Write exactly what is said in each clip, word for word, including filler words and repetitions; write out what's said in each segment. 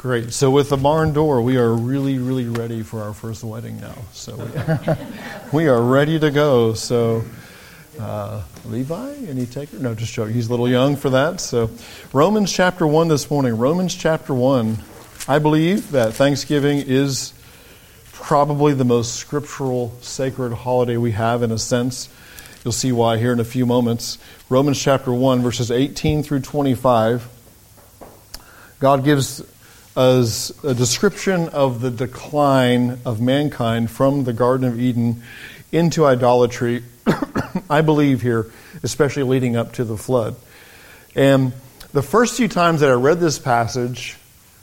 Great. So with the barn door, we are really, really ready for our first wedding now. So we, we are ready to go. So uh, Levi, any taker? No, just joking. He's a little young for that. So Romans chapter one this morning. Romans chapter one. I believe that Thanksgiving is probably the most scriptural, sacred holiday we have in a sense. You'll see why here in a few moments. Romans chapter one, verses eighteen through twenty-five. God gives us a description of the decline of mankind from the Garden of Eden into idolatry, I believe here, especially leading up to the flood. And the first few times that I read this passage,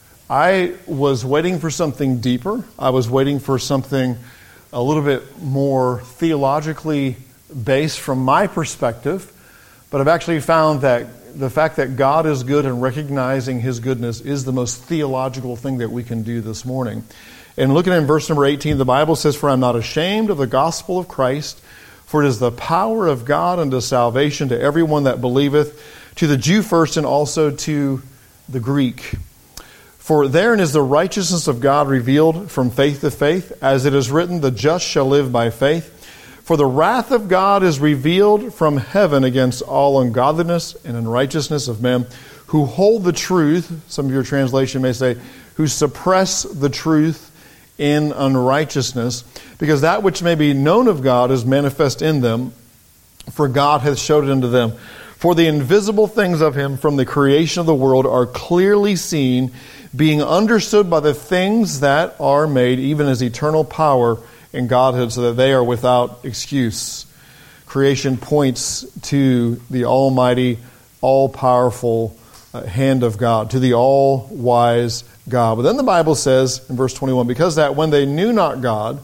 I was waiting for something deeper. I was waiting for something a little bit more theologically based from my perspective. But I've actually found that the fact that God is good and recognizing His goodness is the most theological thing that we can do this morning. And looking in verse number eighteen, the Bible says, "For I am not ashamed of the gospel of Christ, for it is the power of God unto salvation to everyone that believeth, to the Jew first and also to the Greek. For therein is the righteousness of God revealed from faith to faith, as it is written, the just shall live by faith. For the wrath of God is revealed from heaven against all ungodliness and unrighteousness of men who hold the truth," some of your translation may say, "who suppress the truth in unrighteousness, because that which may be known of God is manifest in them, for God hath showed it unto them. For the invisible things of Him from the creation of the world are clearly seen, being understood by the things that are made, even His eternal power in Godhood, so that they are without excuse." Creation points to the almighty, all-powerful uh, hand of God, to the all-wise God. But then the Bible says in verse twenty-one, "Because that when they knew not God,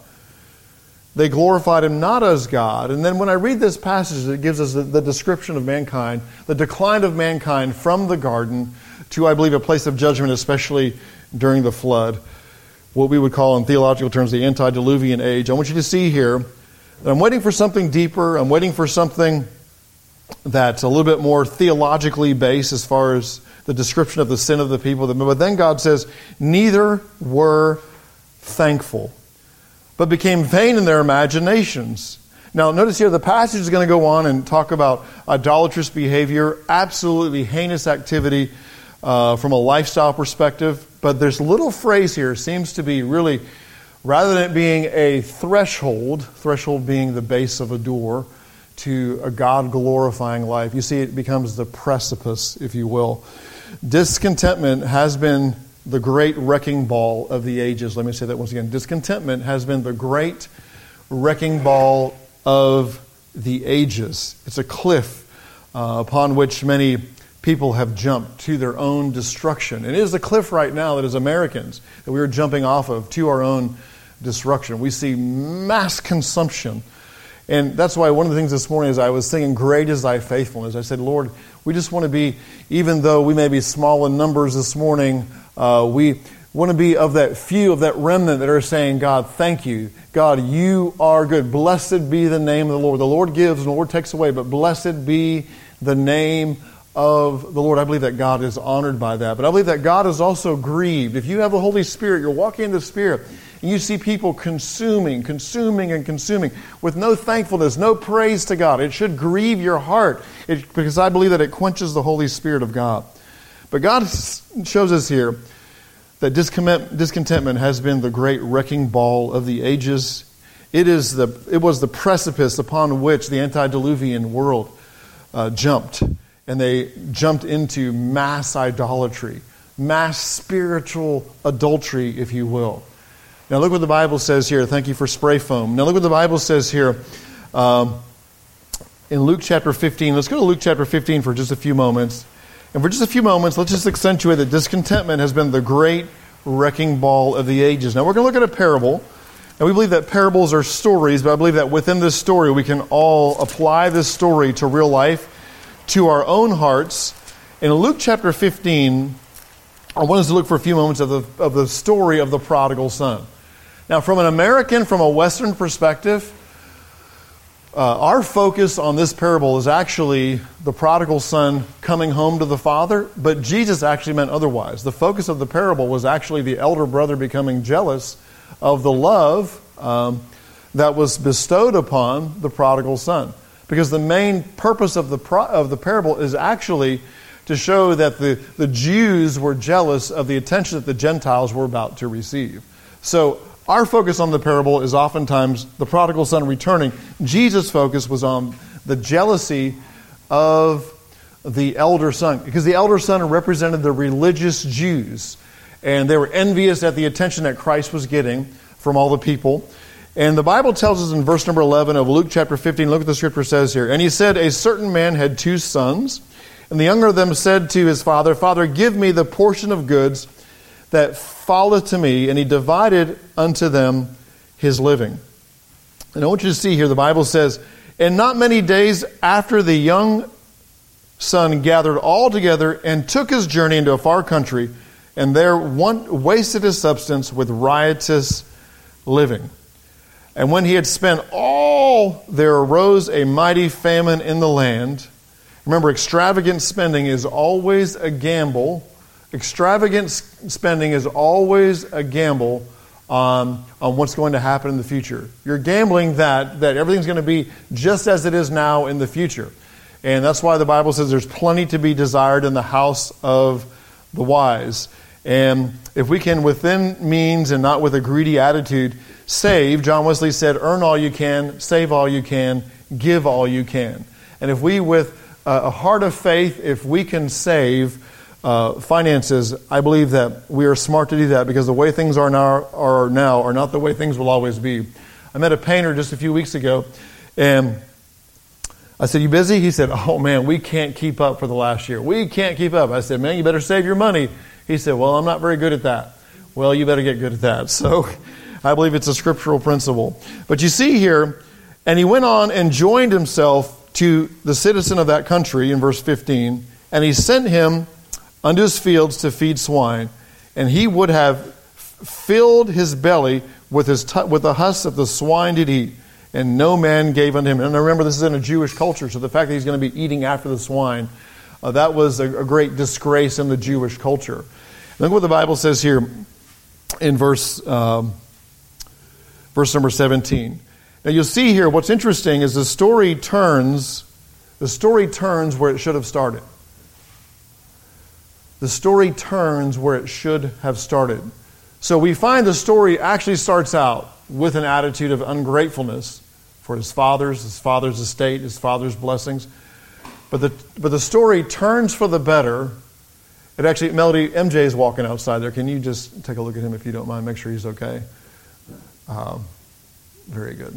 they glorified Him not as God." And then when I read this passage, it gives us the, the description of mankind, the decline of mankind from the garden to, I believe, a place of judgment, especially during the flood. What we would call in theological terms the antediluvian age. I want you to see here that I'm waiting for something deeper. I'm waiting for something that's a little bit more theologically based as far as the description of the sin of the people. But then God says, "Neither were thankful, but became vain in their imaginations." Now notice here the passage is going to go on and talk about idolatrous behavior, absolutely heinous activity uh, from a lifestyle perspective. But there's a little phrase here, seems to be really, rather than it being a threshold, threshold being the base of a door, to a God-glorifying life, you see it becomes the precipice, if you will. Discontentment has been the great wrecking ball of the ages. Let me say that once again. Discontentment has been the great wrecking ball of the ages. It's a cliff uh, upon which many people have jumped to their own destruction. And it is a cliff right now that as Americans that we are jumping off of to our own destruction. We see mass consumption. And that's why one of the things this morning as I was singing, "Great is Thy Faithfulness," I said, Lord, we just want to be, even though we may be small in numbers this morning, uh, we want to be of that few, of that remnant that are saying, "God, thank you. God, you are good. Blessed be the name of the Lord." The Lord gives and the Lord takes away, but blessed be the name of the Lord. I believe that God is honored by that. But I believe that God is also grieved. If you have the Holy Spirit, you're walking in the Spirit, and you see people consuming, consuming, and consuming with no thankfulness, no praise to God, it should grieve your heart it, because I believe that it quenches the Holy Spirit of God. But God shows us here that discontentment has been the great wrecking ball of the ages. It is the it was the precipice upon which the antediluvian world uh, jumped. And they jumped into mass idolatry, mass spiritual adultery, if you will. Now look what the Bible says here. Thank you for spray foam. Now look what the Bible says here um, in Luke chapter fifteen. Let's go to Luke chapter fifteen for just a few moments. And for just a few moments, let's just accentuate that discontentment has been the great wrecking ball of the ages. Now we're going to look at a parable. And we believe that parables are stories, but I believe that within this story we can all apply this story to real life, to our own hearts. In Luke chapter fifteen, I want us to look for a few moments of the of the story of the prodigal son. Now, from an American, from a Western perspective, Uh, our focus on this parable is actually the prodigal son coming home to the father, but Jesus actually meant otherwise. The focus of the parable was actually the elder brother becoming jealous of the love um, that was bestowed upon the prodigal son. Because the main purpose of the pro- of the parable is actually to show that the, the Jews were jealous of the attention that the Gentiles were about to receive. So our focus on the parable is oftentimes the prodigal son returning. Jesus' focus was on the jealousy of the elder son, because the elder son represented the religious Jews, and they were envious at the attention that Christ was getting from all the people. And the Bible tells us in verse number eleven of Luke chapter fifteen, look what the scripture says here. And he said, a certain man had two sons, and the younger of them said to his father, Father, give me the portion of goods that falleth to me. And he divided unto them his living. And I want you to see here, the Bible says, and not many days after the young son gathered all together and took his journey into a far country, and there one wasted his substance with riotous living. And when he had spent all, there arose a mighty famine in the land. Remember, extravagant spending is always a gamble. Extravagant spending is always a gamble on, on what's going to happen in the future. You're gambling that, that everything's going to be just as it is now in the future. And that's why the Bible says there's plenty to be desired in the house of the wise. And if we can, within means and not with a greedy attitude, save, John Wesley said, earn all you can, save all you can, give all you can. And if we, with a heart of faith, if we can save uh, finances, I believe that we are smart to do that, because the way things are now, are now are not the way things will always be. I met a painter just a few weeks ago, and I said, you busy? He said, oh man, we can't keep up for the last year. We can't keep up. I said, man, you better save your money. He said, well, I'm not very good at that. Well, you better get good at that. So I believe it's a scriptural principle. But you see here, and he went on and joined himself to the citizen of that country in verse fifteen, and he sent him unto his fields to feed swine, and he would have filled his belly with his t- with the husks of the swine did eat, and no man gave unto him. And remember, this is in a Jewish culture, so the fact that he's going to be eating after the swine, uh, that was a, a great disgrace in the Jewish culture. Look what the Bible says here in verse um, verse number seventeen. Now you'll see here, what's interesting is the story turns, the story turns where it should have started. The story turns where it should have started. So we find the story actually starts out with an attitude of ungratefulness for his father's, his father's estate, his father's blessings. But the but the story turns for the better. It actually, Melody, M J is walking outside there. Can you just take a look at him if you don't mind? Make sure he's okay. Um, very good.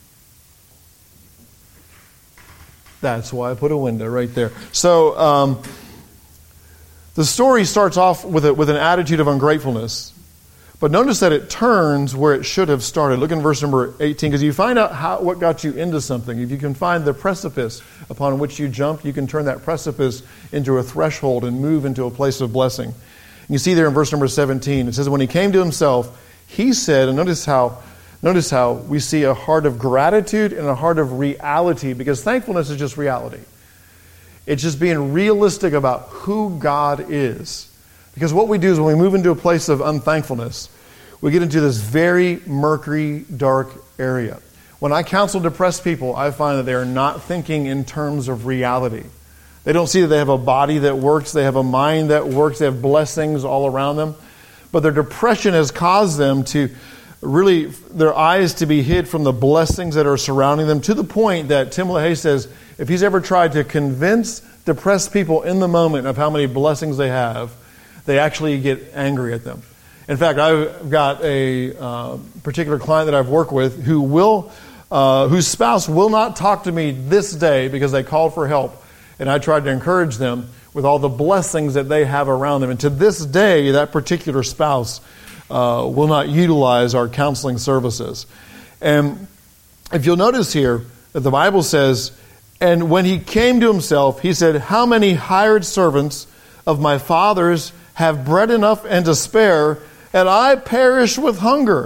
That's why I put a window right there. So um, the story starts off with a, with an attitude of ungratefulness. But notice that it turns where it should have started. Look in verse number eighteen, because you find out how, what got you into something. If you can find the precipice upon which you jumped, you can turn that precipice into a threshold and move into a place of blessing. And you see there in verse number seventeen, it says, when he came to himself, he said, and notice how, notice how we see a heart of gratitude and a heart of reality, because thankfulness is just reality. It's just being realistic about who God is. Because what we do is when we move into a place of unthankfulness, we get into this very murky, dark area. When I counsel depressed people, I find that they are not thinking in terms of reality. They don't see that they have a body that works, they have a mind that works, they have blessings all around them. But their depression has caused them to really, their eyes to be hid from the blessings that are surrounding them, to the point that Tim LaHaye says, if he's ever tried to convince depressed people in the moment of how many blessings they have, they actually get angry at them. In fact, I've got a uh, particular client that I've worked with who will, uh, whose spouse will not talk to me this day because they called for help, and I tried to encourage them with all the blessings that they have around them. And to this day, that particular spouse uh, will not utilize our counseling services. And if you'll notice here that the Bible says, and when he came to himself, he said, how many hired servants of my father's have bread enough and to spare, and I perish with hunger.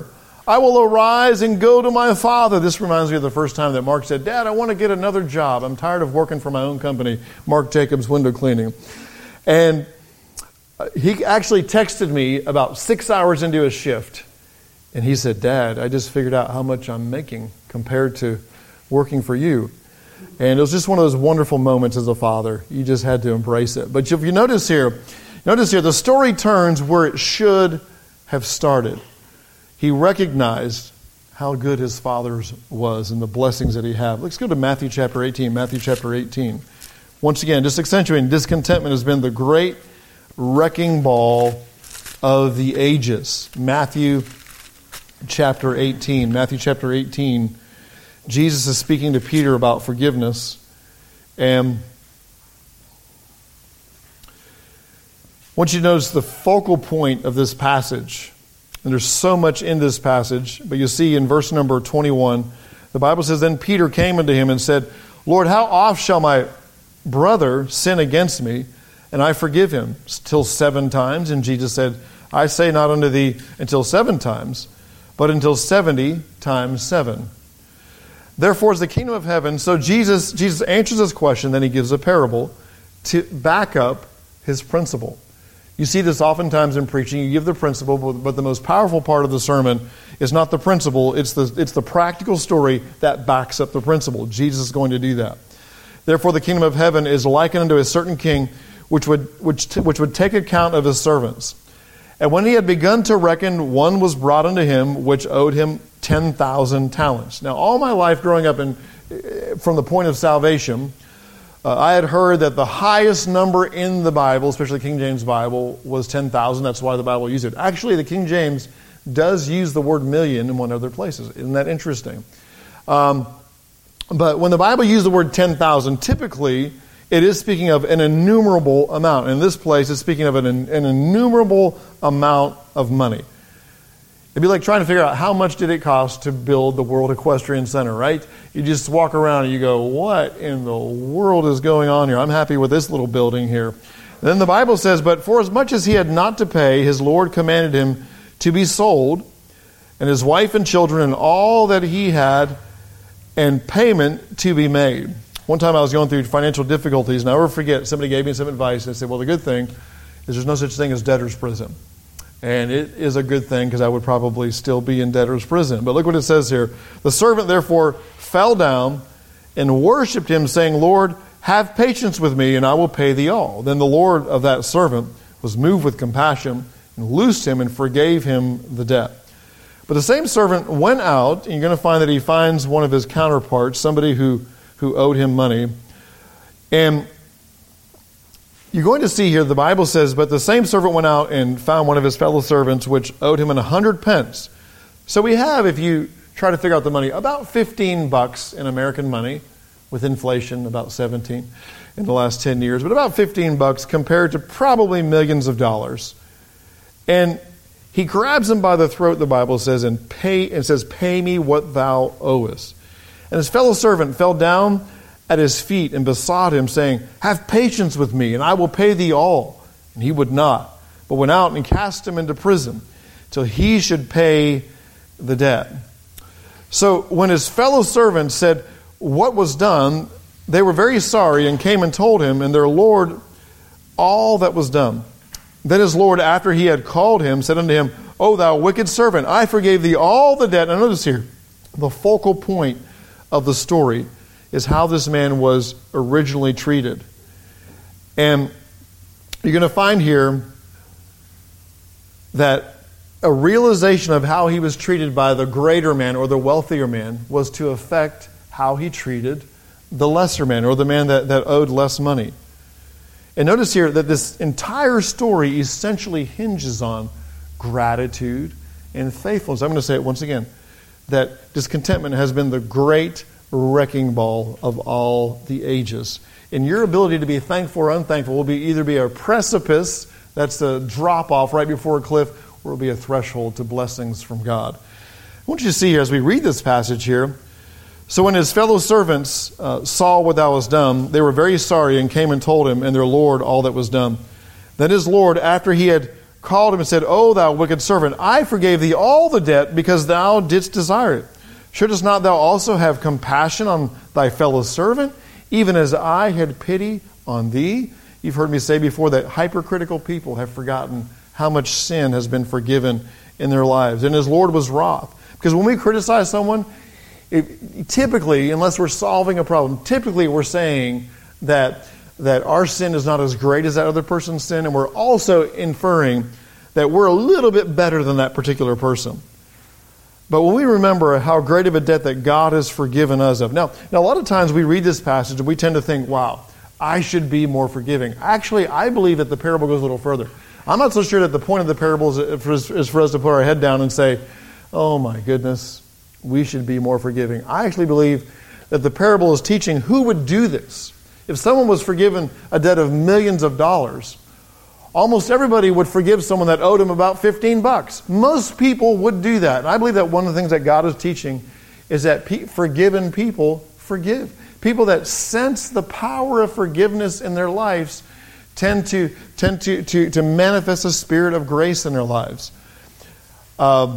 I will arise and go to my father. This reminds me of the first time that Mark said, Dad, I want to get another job. I'm tired of working for my own company, Mark Jacobs Window Cleaning. And he actually texted me about six hours into his shift. And he said, Dad, I just figured out how much I'm making compared to working for you. And it was just one of those wonderful moments as a father. You just had to embrace it. But if you notice here, notice here, the story turns where it should have started. He recognized how good his father was and the blessings that he had. Let's go to Matthew chapter eighteen. Matthew chapter eighteen. Once again, just accentuating, discontentment has been the great wrecking ball of the ages. Matthew chapter eighteen. Matthew chapter eighteen. Jesus is speaking to Peter about forgiveness. And I want you to notice the focal point of this passage. And there's so much in this passage. But you see in verse number twenty-one, the Bible says, Then Peter came unto him and said, Lord, how oft shall my brother sin against me, and I forgive him? Till seven times? And Jesus said, I say not unto thee until seven times, but until seventy times seven. Therefore is the kingdom of heaven. So Jesus, Jesus answers this question, then he gives a parable to back up his principle. You see this oftentimes in preaching. You give the principle, but the most powerful part of the sermon is not the principle. It's the, it's the practical story that backs up the principle. Jesus is going to do that. Therefore, the kingdom of heaven is likened unto a certain king, which would, which, which would take account of his servants. And when he had begun to reckon, one was brought unto him, which owed him ten thousand talents. Now, all my life growing up in, from the point of salvation, Uh, I had heard that the highest number in the Bible, especially the King James Bible, was ten thousand. That's why the Bible used it. Actually, the King James does use the word million in one other places. Isn't that interesting? Um, but when the Bible used the word ten thousand, typically it is speaking of an innumerable amount. In this place, it's speaking of an, an innumerable amount of money. It'd be like trying to figure out how much did it cost to build the World Equestrian Center, right? You just walk around and you go, what in the world is going on here? I'm happy with this little building here. And then the Bible says, but for as much as he had not to pay, his Lord commanded him to be sold, and his wife and children and all that he had, and payment to be made. One time I was going through financial difficulties, and I'll never forget, somebody gave me some advice. They said, well, the good thing is there's no such thing as debtor's prison. And it is a good thing because I would probably still be in debtor's prison. But look what it says here. The servant therefore fell down and worshipped him, saying, Lord, have patience with me, and I will pay thee all. Then the Lord of that servant was moved with compassion and loosed him and forgave him the debt. But the same servant went out, and you're going to find that he finds one of his counterparts, somebody who, who owed him money. And you're going to see here, the Bible says, but the same servant went out and found one of his fellow servants, which owed him an hundred pence. So we have, if you try to figure out the money, about fifteen bucks in American money, with inflation, about seventeen in the last ten years, but about fifteen bucks compared to probably millions of dollars. And he grabs him by the throat, the Bible says, and pay and says, pay me what thou owest. And his fellow servant fell down at his feet and besought him, saying, have patience with me, and I will pay thee all. And he would not, but went out and cast him into prison till he should pay the debt. So when his fellow servants said what was done, they were very sorry and came and told him and their Lord all that was done. Then his Lord, after he had called him, said unto him, O thou wicked servant, I forgave thee all the debt. And notice here, the focal point of the story is how this man was originally treated. And you're going to find here that a realization of how he was treated by the greater man or the wealthier man was to affect how he treated the lesser man or the man that, that owed less money. And notice here that this entire story essentially hinges on gratitude and faithfulness. I'm going to say it once again, that discontentment has been the great wrecking ball of all the ages. And your ability to be thankful or unthankful will be either be a precipice, that's the drop off right before a cliff, or it will be a threshold to blessings from God. I want you to see here as we read this passage here. So when his fellow servants uh, saw what thou was done, they were very sorry and came and told him and their Lord all that was done. Then his Lord, after he had called him and said, O thou wicked servant, I forgave thee all the debt because thou didst desire it. Shouldest not thou also have compassion on thy fellow servant, even as I had pity on thee? You've heard me say before that hypercritical people have forgotten how much sin has been forgiven in their lives. And his Lord was wroth. Because when we criticize someone, it, typically, unless we're solving a problem, typically we're saying that, that our sin is not as great as that other person's sin, and we're also inferring that we're a little bit better than that particular person. But when we remember how great of a debt that God has forgiven us of. Now, now, a lot of times we read this passage and we tend to think, wow, I should be more forgiving. Actually, I believe that the parable goes a little further. I'm not so sure that the point of the parable is, is for us to put our head down and say, oh my goodness, we should be more forgiving. I actually believe that the parable is teaching who would do this. If someone was forgiven a debt of millions of dollars, almost everybody would forgive someone that owed him about fifteen bucks. Most people would do that. And I believe that one of the things that God is teaching is that pe- forgiven people forgive. People that sense the power of forgiveness in their lives tend to tend to, to, to manifest a spirit of grace in their lives. Um,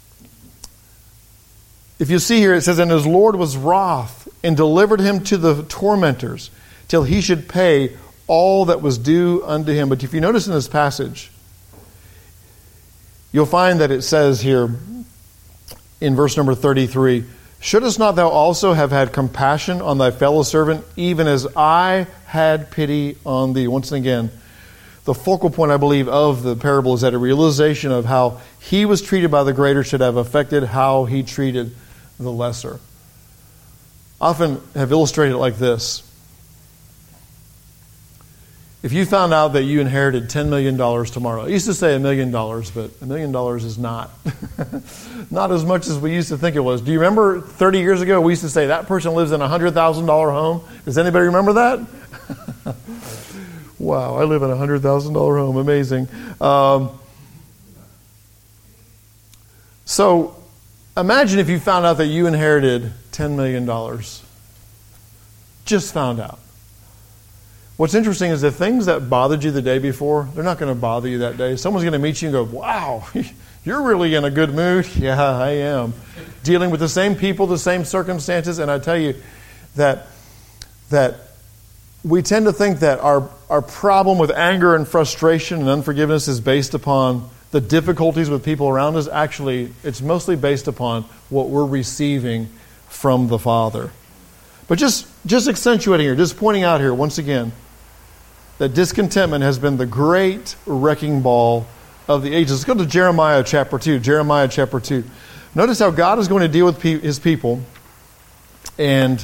if you see here, it says, and his Lord was wroth and delivered him to the tormentors till he should pay all that was due unto him. But if you notice in this passage, you'll find that it says here in verse number thirty-three, shouldest not thou also have had compassion on thy fellow servant, even as I had pity on thee? Once again, the focal point, I believe, of the parable is that a realization of how he was treated by the greater should have affected how he treated the lesser. I often have illustrated it like this. If you found out that you inherited ten million dollars tomorrow, I used to say a million dollars, but a million dollars is not. Not as much as we used to think it was. Do you remember thirty years ago, we used to say that person lives in a one hundred thousand dollars home? Does anybody remember that? Wow, I live in a one hundred thousand dollars home. Amazing. Um, so imagine if you found out that you inherited ten million dollars. Just found out. What's interesting is the things that bothered you the day before, they're not going to bother you that day. Someone's going to meet you and go, wow, you're really in a good mood. Yeah, I am. Dealing with the same people, the same circumstances. And I tell you that that we tend to think that our, our problem with anger and frustration and unforgiveness is based upon the difficulties with people around us. Actually, it's mostly based upon what we're receiving from the Father. But just, just accentuating here, just pointing out here once again, that discontentment has been the great wrecking ball of the ages. Let's go to Jeremiah chapter two. Jeremiah chapter two. Notice how God is going to deal with pe- his people. And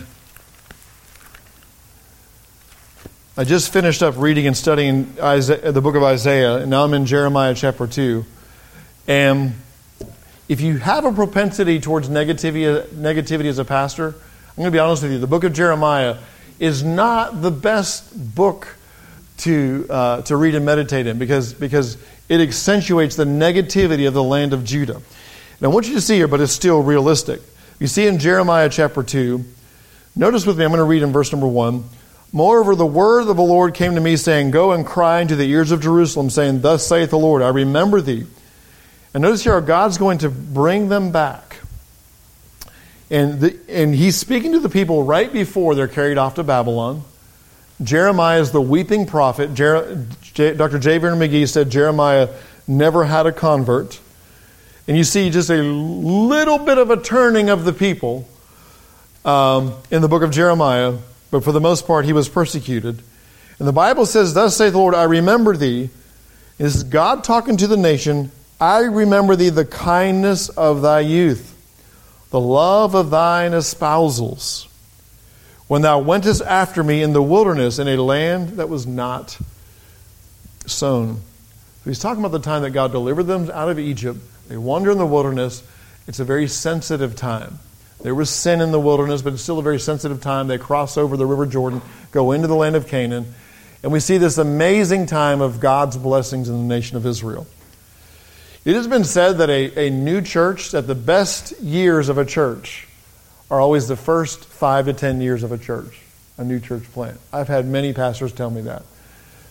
I just finished up reading and studying Isaiah, the book of Isaiah, and now I'm in Jeremiah chapter two. And if you have a propensity towards negativity, negativity as a pastor, I'm going to be honest with you, the book of Jeremiah is not the best book to uh, to read and meditate in because, because it accentuates the negativity of the land of Judah. And I want you to see here, but it's still realistic. You see in Jeremiah chapter two, notice with me, I'm going to read in verse number one. Moreover, the word of the Lord came to me, saying, go and cry into the ears of Jerusalem, saying, thus saith the Lord, I remember thee. And notice here how God's going to bring them back. And, the, and he's speaking to the people right before they're carried off to Babylon. Jeremiah is the weeping prophet. Jer- J- Doctor J. Vernon McGee said Jeremiah never had a convert. And you see just a little bit of a turning of the people um, in the book of Jeremiah. But for the most part, he was persecuted. And the Bible says, thus saith the Lord, I remember thee. This is God talking to the nation. I remember thee the kindness of thy youth, the love of thine espousals, when thou wentest after me in the wilderness, in a land that was not sown. So he's talking about the time that God delivered them out of Egypt. They wander in the wilderness. It's a very sensitive time. There was sin in the wilderness, but it's still a very sensitive time. They cross over the River Jordan, go into the land of Canaan, and we see this amazing time of God's blessings in the nation of Israel. It has been said that a, a new church, that the best years of a church are always the first five to ten years of a church, a new church plant. I've had many pastors tell me that.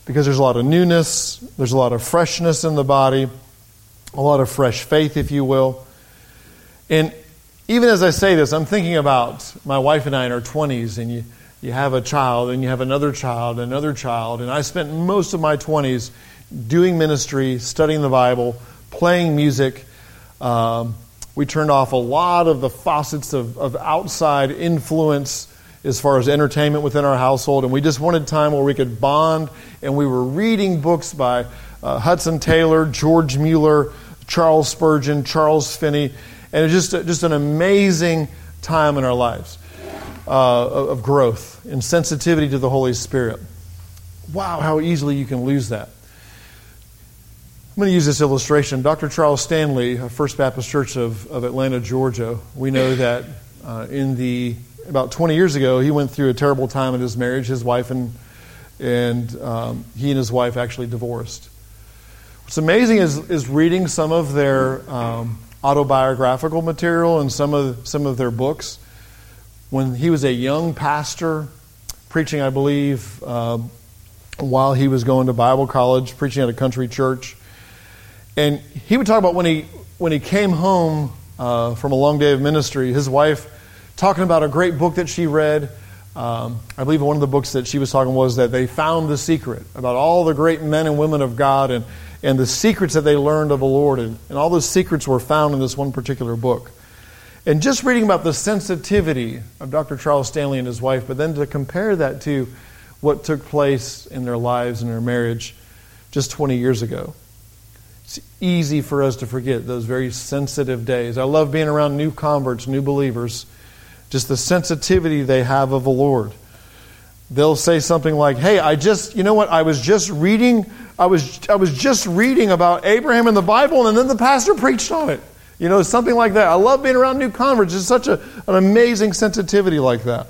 because there's a lot of newness, there's a lot of freshness in the body, a lot of fresh faith, if you will. And even as I say this, I'm thinking about my wife and I in our twenties, and you, you have a child, and you have another child, another child, and I spent most of my twenties doing ministry, studying the Bible, playing music. Um, we turned off a lot of the faucets of, of outside influence as far as entertainment within our household, and we just wanted time where we could bond, and we were reading books by uh, Hudson Taylor, George Mueller, Charles Spurgeon, Charles Finney, and it was just, just an amazing time in our lives uh, of growth and sensitivity to the Holy Spirit. Wow, how easily you can lose that. I'm going to use this illustration. Doctor Charles Stanley, First Baptist Church of, of Atlanta, Georgia, we know that uh, in the about twenty years ago, he went through a terrible time in his marriage. His wife and and um, he and his wife actually divorced. What's amazing is is reading some of their um, autobiographical material and some of some of their books. When he was a young pastor, preaching, I believe, uh, while he was going to Bible college, preaching at a country church, and he would talk about when he when he came home uh, from a long day of ministry, his wife talking about a great book that she read. Um, I believe one of the books that she was talking was that they found the secret about all the great men and women of God and, and the secrets that they learned of the Lord. And, and all those secrets were found in this one particular book. And just reading about the sensitivity of Doctor Charles Stanley and his wife, but then to compare that to what took place in their lives and their marriage just twenty years ago. It's easy for us to forget those very sensitive days. I love being around new converts, new believers. Just the sensitivity they have of the Lord. They'll say something like, "Hey, I just, you know what? I was just reading. I was, I was just reading about Abraham in the Bible, and then the pastor preached on it." You know, something like that. I love being around new converts. It's such a, an amazing sensitivity like that.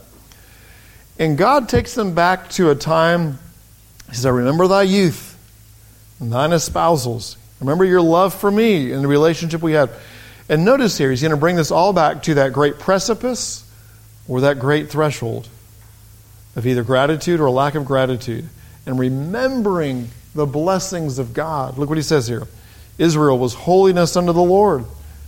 And God takes them back to a time. He says, "I remember thy youth, and thine espousals. Remember your love for me and the relationship we had." And notice here, he's going to bring this all back to that great precipice or that great threshold of either gratitude or lack of gratitude, and remembering the blessings of God. Look what he says here. Israel was holiness unto the Lord,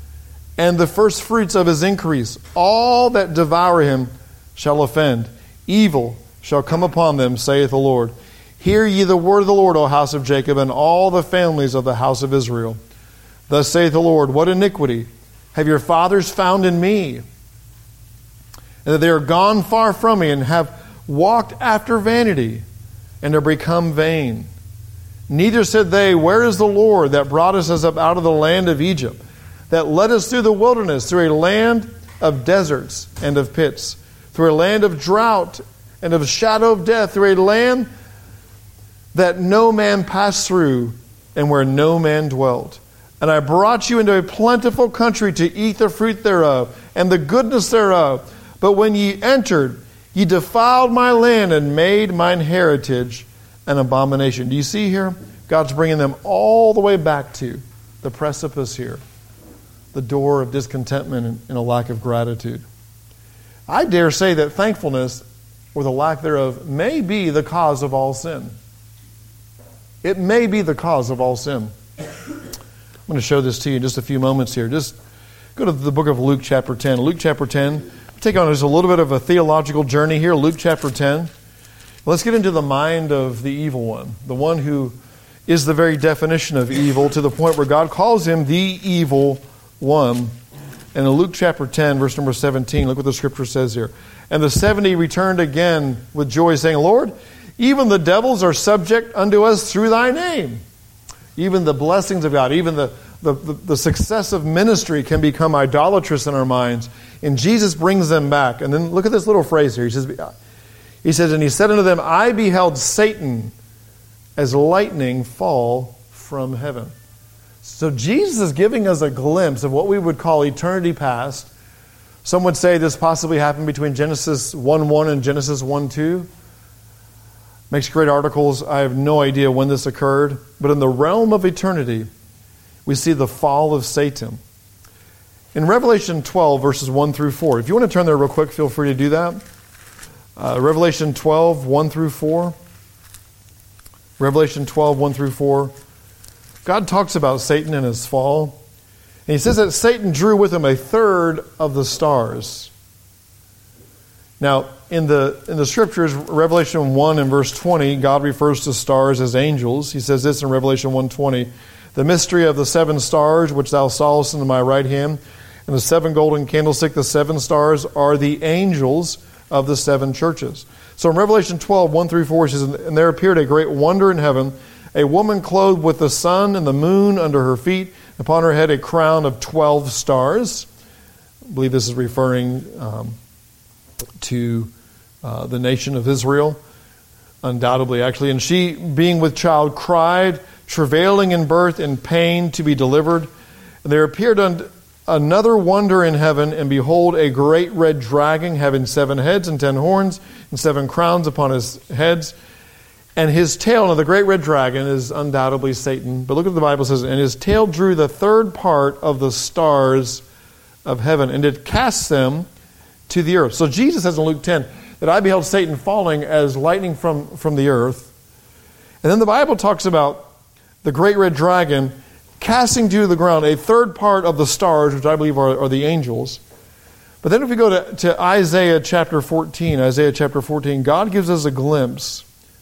and the first fruits of his increase. All that devour him shall offend. Evil shall come upon them, saith the Lord. Hear ye the word of the Lord, O house of Jacob, and all the families of the house of Israel. Thus saith the Lord, what iniquity have your fathers found in me? And that they are gone far from me, and have walked after vanity, and are become vain. Neither said they, where is the Lord that brought us up out of the land of Egypt, that led us through the wilderness, through a land of deserts and of pits, through a land of drought and of shadow of death, through a land that no man passed through, and where no man dwelt. And I brought you into a plentiful country to eat the fruit thereof, and the goodness thereof. But when ye entered, ye defiled my land, and made mine heritage an abomination. Do you see here? God's bringing them all the way back to the precipice here. The door of discontentment and a lack of gratitude. I dare say that thankfulness, or the lack thereof, may be the cause of all sin. It may be the cause of all sin. I'm going to show this to you in just a few moments here. Just go to the book of Luke chapter ten. Luke chapter ten. Take on just a little bit of a theological journey here. Luke chapter ten. Let's get into the mind of the evil one. The one who is the very definition of evil, to the point where God calls him the evil one. And in Luke chapter ten, verse number seventeen, look what the scripture says here. And the seventy returned again with joy, saying, Lord, even the devils are subject unto us through thy name. Even the blessings of God, even the, the, the, the success of ministry can become idolatrous in our minds. And Jesus brings them back. And then look at this little phrase here. He says, he says, and he said unto them, I beheld Satan as lightning fall from heaven. So Jesus is giving us a glimpse of what we would call eternity past. Some would say this possibly happened between Genesis one one and Genesis one two. Makes great articles. I have no idea when this occurred. But in the realm of eternity, we see the fall of Satan. In Revelation twelve, verses one through four. If you want to turn there real quick, feel free to do that. Uh, Revelation twelve, one through four. Revelation twelve, one through four, God talks about Satan and his fall. And he says that Satan drew with him a third of the stars. Now, in the in the scriptures, Revelation one and verse twenty, God refers to stars as angels. He says this in Revelation one twenty, the mystery of the seven stars which thou sawest in my right hand, and the seven golden candlestick, the seven stars are the angels of the seven churches. So in Revelation twelve, one through four, it says, and there appeared a great wonder in heaven, a woman clothed with the sun and the moon under her feet, upon her head a crown of twelve stars. I believe this is referring um, to uh, the nation of Israel, undoubtedly, actually. And she, being with child, cried, travailing in birth and pain to be delivered. And there appeared unto another wonder in heaven, and behold, a great red dragon, having seven heads and ten horns, and seven crowns upon his heads. And his tail, now the great red dragon is undoubtedly Satan, but look what the Bible says, and his tail drew the third part of the stars of heaven, and did cast them to the earth. So Jesus says in Luke ten, that I beheld Satan falling as lightning from, from the earth. And then the Bible talks about the great red dragon casting to the ground a third part of the stars, which I believe are, are the angels. But then if we go to, to Isaiah chapter fourteen, Isaiah chapter fourteen, God gives us a glimpse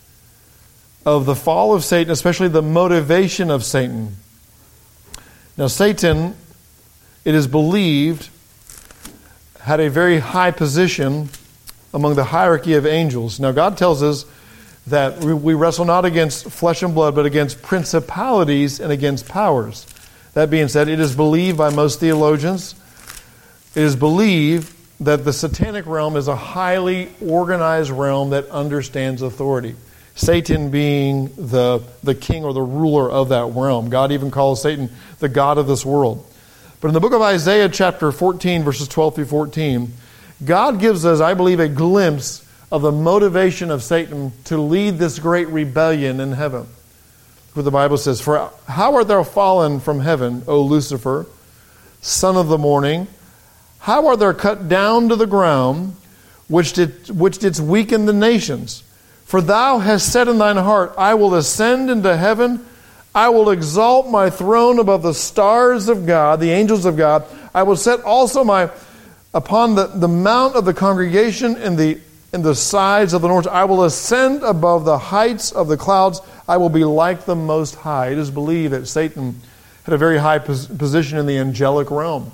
of the fall of Satan, especially the motivation of Satan. Now Satan, it is believed, had a very high position among the hierarchy of angels. Now God tells us that we wrestle not against flesh and blood, but against principalities and against powers. That being said, it is believed by most theologians, it is believed that the satanic realm is a highly organized realm that understands authority. Satan being the, the king or the ruler of that realm. God even calls Satan the god of this world. But in the book of Isaiah chapter fourteen, verses twelve through fourteen, God gives us, I believe, a glimpse of the motivation of Satan to lead this great rebellion in heaven. Look what the Bible says, for how art thou fallen from heaven, O Lucifer, son of the morning? How art thou cut down to the ground, which did which didst weaken the nations? For thou hast said in thine heart, I will ascend into heaven, I will exalt my throne above the stars of God, the angels of God. I will set also my upon the, the mount of the congregation in the in the sides of the north. I will ascend above the heights of the clouds. I will be like the Most High. It is believed that Satan had a very high pos- position in the angelic realm.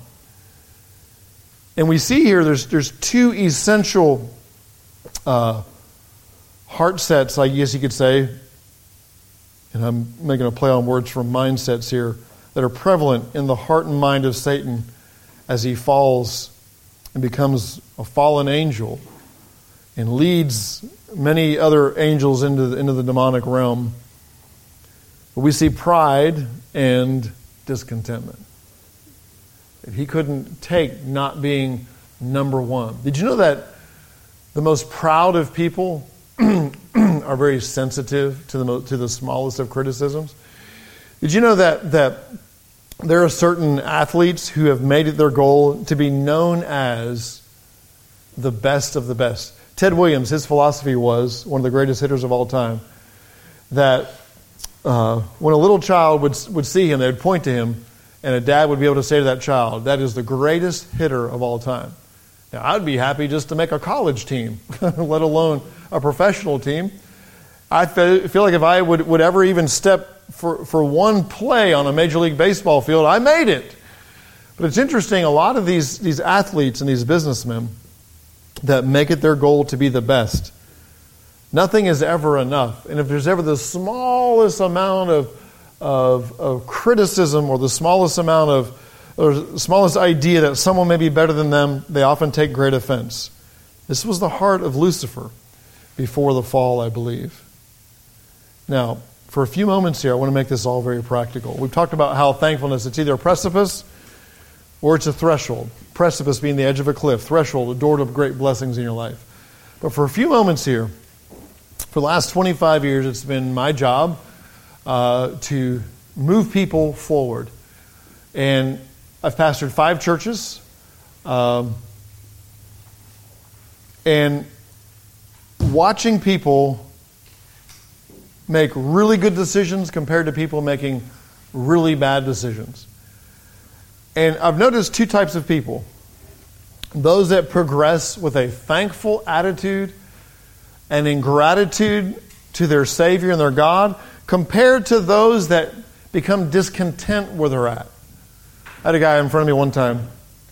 And we see here there's there's two essential uh, heart sets, I guess you could say, and I'm making a play on words from mindsets here, that are prevalent in the heart and mind of Satan as he falls and becomes a fallen angel and leads many other angels into the, into the demonic realm. But we see pride and discontentment. He couldn't take not being number one. Did you know that the most proud of people are very sensitive to the to the smallest of criticisms? Did you know that that there are certain athletes who have made it their goal to be known as the best of the best? Ted Williams, his philosophy was, one of the greatest hitters of all time, that uh, when a little child would would see him, they would point to him, and a dad would be able to say to that child, that is the greatest hitter of all time. Now, I'd be happy just to make a college team, let alone a professional team. I feel like if I would, would ever even step for, for one play on a Major League Baseball field, I made it. But it's interesting, a lot of these, these athletes and these businessmen that make it their goal to be the best, nothing is ever enough. And if there's ever the smallest amount of, of, of criticism or the smallest amount of or the smallest idea that someone may be better than them, they often take great offense. This was the heart of Lucifer before the fall, I believe. Now, for a few moments here, I want to make this all very practical. We've talked about how thankfulness, it's either a precipice or it's a threshold. Precipice being the edge of a cliff, threshold, a door to great blessings in your life. But for a few moments here, for the last twenty-five years, it's been my job uh, to move people forward. And I've pastored five churches. Um, and watching people make really good decisions compared to people making really bad decisions. And I've noticed two types of people. Those that progress with a thankful attitude and in gratitude to their Savior and their God, compared to those that become discontent where they're at. I had a guy in front of me one time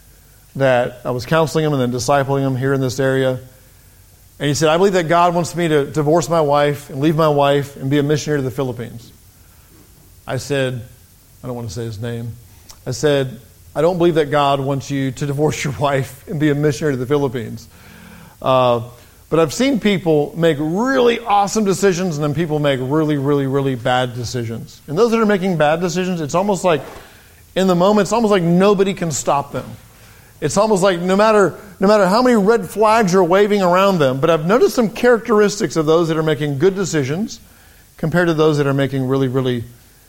that I was counseling him and then discipling him here in this area. And he said, I believe that God wants me to divorce my wife and leave my wife and be a missionary to the Philippines. I said, I don't want to say his name. I said, I don't believe that God wants you to divorce your wife and be a missionary to the Philippines. Uh, but I've seen people make really awesome decisions and then people make really, really, really bad decisions. And those that are making bad decisions, it's almost like, in the moment, it's almost like nobody can stop them. It's almost like no matter no matter how many red flags are waving around them. But I've noticed some characteristics of those that are making good decisions compared to those that are making really, really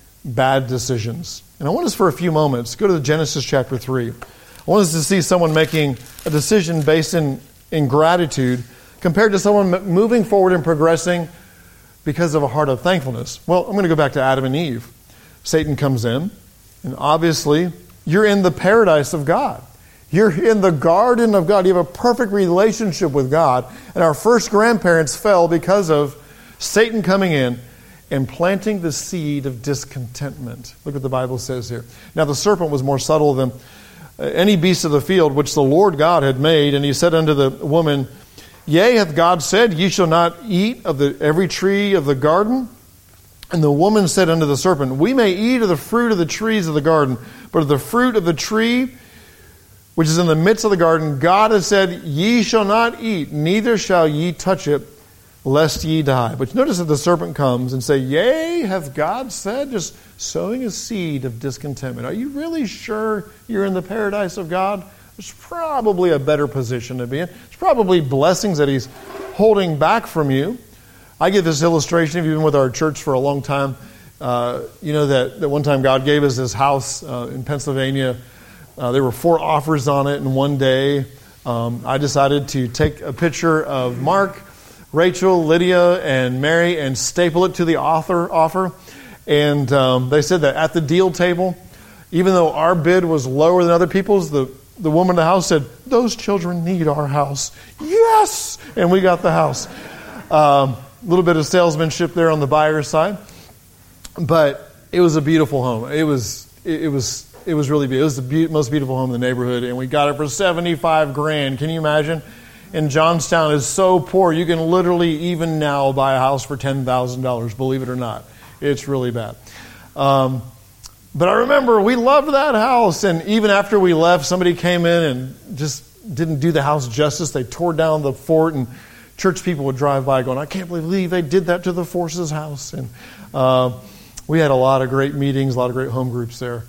bad decisions. And I want us for a few moments, go to Genesis chapter three. I want us to see someone making a decision based in, in gratitude compared to someone moving forward and progressing because of a heart of thankfulness. Well, I'm going to go back to Adam and Eve. Satan comes in, and obviously you're in the paradise of God. You're in the garden of God. You have a perfect relationship with God. And our first grandparents fell because of Satan coming in and planting the seed of discontentment. Look what the Bible says here. Now the serpent was more subtle than any beast of the field which the Lord God had made. And he said unto the woman, Yea, hath God said, Ye shall not eat of the every tree of the garden? And the woman said unto the serpent, We may eat of the fruit of the trees of the garden, but of the fruit of the tree which is in the midst of the garden, God has said, Ye shall not eat, neither shall ye touch it, lest ye die. But notice that the serpent comes and say, Yea, hath God said, just sowing a seed of discontentment. Are you really sure you're in the paradise of God? There's probably a better position to be in. There's probably blessings that He's holding back from you. I give this illustration, if you've been with our church for a long time, uh, you know that, that one time God gave us this house uh, in Pennsylvania. Uh, there were four offers on it in one day. Um, I decided to take a picture of Mark, Rachel, Lydia, and Mary and staple it to the author offer. And um, they said that at the deal table, even though our bid was lower than other people's, the, the woman in the house said, Those children need our house. Yes! And we got the house. A um, little bit of salesmanship there on the buyer's side. But it was a beautiful home. It was, it, it was... It was really beautiful. It was the be- most beautiful home in the neighborhood, and we got it for seventy-five grand. Can you imagine? And Johnstown is so poor, you can literally even now buy a house for ten thousand dollars, believe it or not. It's really bad. Um, but I remember we loved that house, and even after we left, somebody came in and just didn't do the house justice. They tore down the fort, and church people would drive by going, I can't believe they did that to the Forces house. And uh, we had a lot of great meetings, a lot of great home groups there.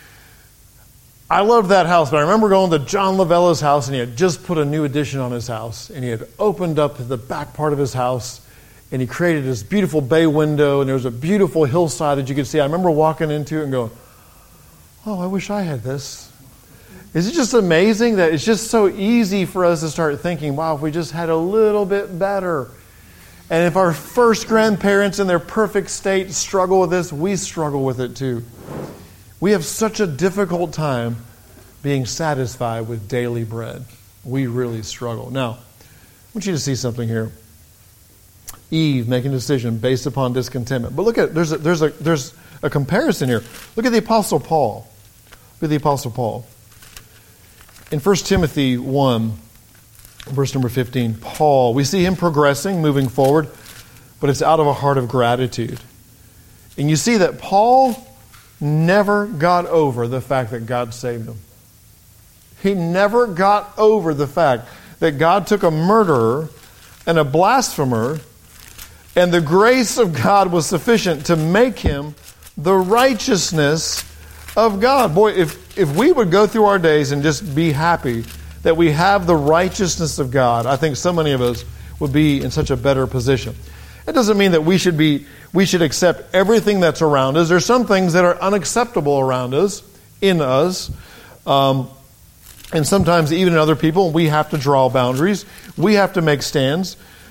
I loved that house, but I remember going to John Lavella's house, and he had just put a new addition on his house, and he had opened up the back part of his house, and he created this beautiful bay window, and there was a beautiful hillside that you could see. I remember walking into it and going, oh, I wish I had this. Is it just amazing that it's just so easy for us to start thinking, wow, if we just had a little bit better. And if our first grandparents in their perfect state struggle with this, we struggle with it too. We have such a difficult time being satisfied with daily bread. We really struggle. Now, I want you to see something here. Eve making a decision based upon discontentment. But look at there's a, there's a there's a comparison here. Look at the Apostle Paul. Look at the Apostle Paul. In First Timothy one, verse number fifteen, Paul, we see him progressing, moving forward, but it's out of a heart of gratitude. And you see that Paul never got over the fact that God saved him. He never got over the fact that God took a murderer and a blasphemer, and the grace of God was sufficient to make him the righteousness of God. Boy, if, if we would go through our days and just be happy that we have the righteousness of God, I think so many of us would be in such a better position. It doesn't mean that we should be we should accept everything that's around us. There's some things that are unacceptable around us, in us, um, and sometimes even in other people. We have to draw boundaries. We have to make stands.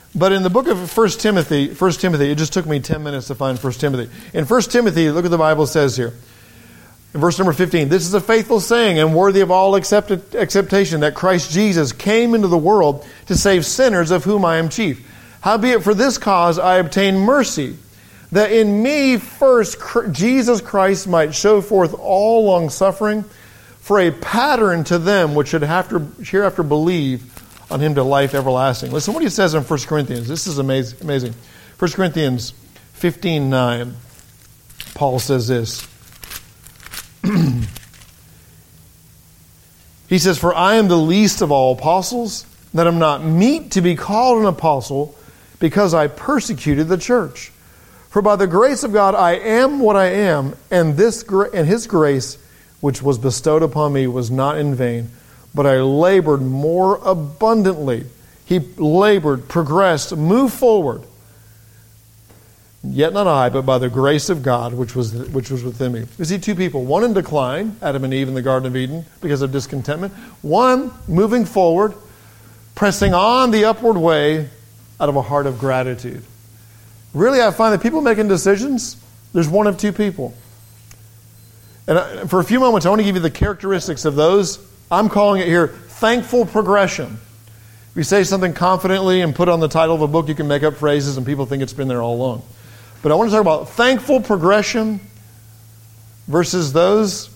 But in the book of First Timothy, First Timothy, it just took me ten minutes to find First Timothy. In First Timothy, look what the Bible says here. In verse number fifteen, this is a faithful saying and worthy of all accepted, acceptation, that Christ Jesus came into the world to save sinners, of whom I am chief. Howbeit for this cause I obtained mercy, that in me first Jesus Christ might show forth all long-suffering, for a pattern to them which should have to hereafter believe on him to life everlasting. Listen what he says in First Corinthians. This is amazing. amazing. First Corinthians fifteen nine. Paul says this. He says, for I am the least of all apostles, that am not meet to be called an apostle, because I persecuted the church. For by the grace of God I am what I am, and this and his grace which was bestowed upon me was not in vain, but I labored more abundantly. He labored, progressed, moved forward. Yet not I, but by the grace of God, which was which was within me. You see two people, one in decline, Adam and Eve in the Garden of Eden, because of discontentment. One moving forward, pressing on the upward way out of a heart of gratitude. Really, I find that people making decisions, there's one of two people. And for a few moments, I want to give you the characteristics of those. I'm calling it here thankful progression. If you say something confidently and put on the title of a book, you can make up phrases and people think it's been there all along. But I want to talk about thankful progression versus those